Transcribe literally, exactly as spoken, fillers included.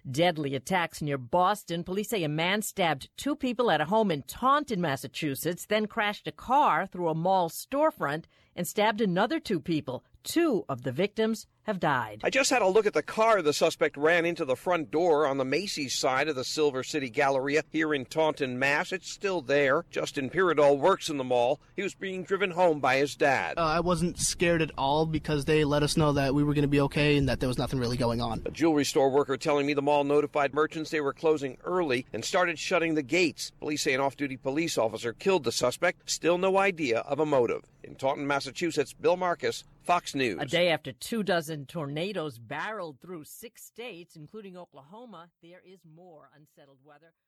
Deadly attacks near Boston. Police say a man stabbed two people at a home in Taunton, Massachusetts, then crashed a car through a mall storefront and stabbed another two people. Two of the victims have died. I just had a look at the car the suspect ran into the front door on the Macy's side of the Silver City Galleria here in Taunton, Mass. It's still there. Justin Piradol works in the mall. He was being driven home by his dad. Uh, I wasn't scared at all because they let us know that we were going to be okay and that there was nothing really going on. A jewelry store worker telling me the mall notified merchants they were closing early and started shutting the gates. Police say an off-duty police officer killed the suspect. Still no idea of a motive. In Taunton, Massachusetts, Bill Marcus, Fox News. A day after two dozen tornadoes barreled through six states, including Oklahoma, there is more unsettled weather.